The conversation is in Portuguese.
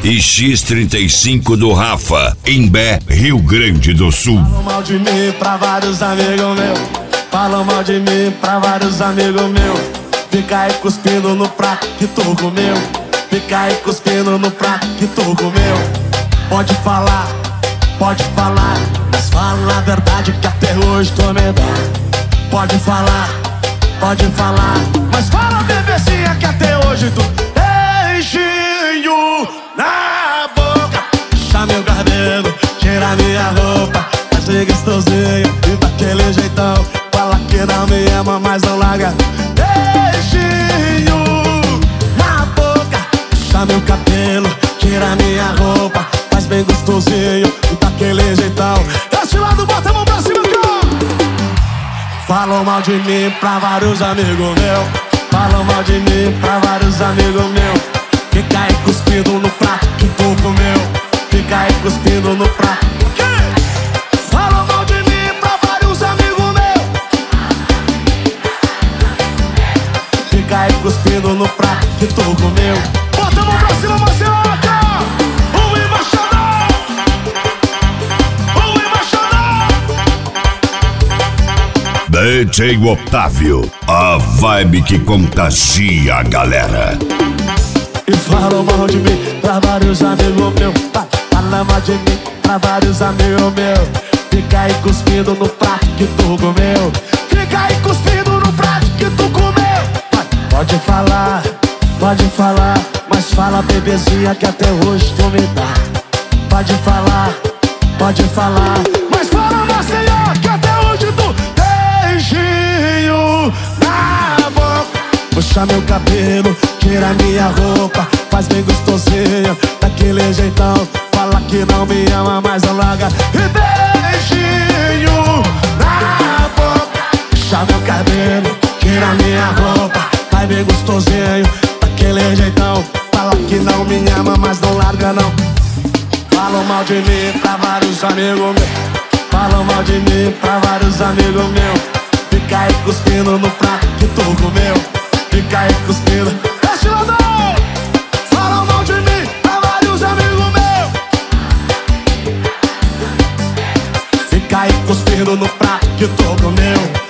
e X35 do Rafa, Imbé, Rio Grande do Sul. Falam mal de mim pra vários amigos meus. Falam mal de mim pra vários amigos meus. Fica aí cuspindo no prato que tu comeu. Fica aí cuspindo no prato que tu comeu. Pode falar, mas fala a verdade que até hoje tu me dá. Pode falar, mas fala bebezinha que até hoje tu beijinho na boca. Puxa meu cabelo, tira minha roupa, faz de gostosinho e daquele jeitão. Fala que não me ama, mas não larga. Beijinho na boca. Puxa meu cabelo, tira minha roupa, faz bem gostosinho e daquele jeitão. Esse lado, bota a mão pra cima, cara. Falam mal de mim pra vários amigos meus. Falam mal de mim pra vários amigos meus. Fica aí cuspindo no prato que tu comeu. Fica aí cuspindo no prato. Falam mal de mim pra vários amigos meus. Fica aí cuspindo no prato que tu comeu. Bota a mão pra cima, Marcelo. DJ Otávio, a vibe que contagia a galera. E falam mal de mim pra vários amigos meus. Falam mal de mim pra vários amigos meus. Fica aí cuspindo no prato que tu comeu. Fica aí cuspindo no prato que tu comeu. Pode falar, mas fala bebezinha que até hoje tu me dá. Pode falar, mas fala Maceió que até hoje tu beijinho na boca. Puxa meu cabelo, tira minha roupa, faz bem gostosinho, daquele jeitão. Fala que não me ama, mas não larga. E beijinho na boca. Puxa meu cabelo, tira minha roupa, faz bem gostosinho, daquele jeitão. Fala que não me ama, mas não larga não. Falam mal de mim pra vários amigos meus. Falam mal de mim pra vários amigos meus. Fica aí cuspindo no prato que tu comeu. Fica aí cuspindo. Esse lado! Falam mal de mim pra vários amigos meus. Fica aí cuspindo no prato que tu comeu.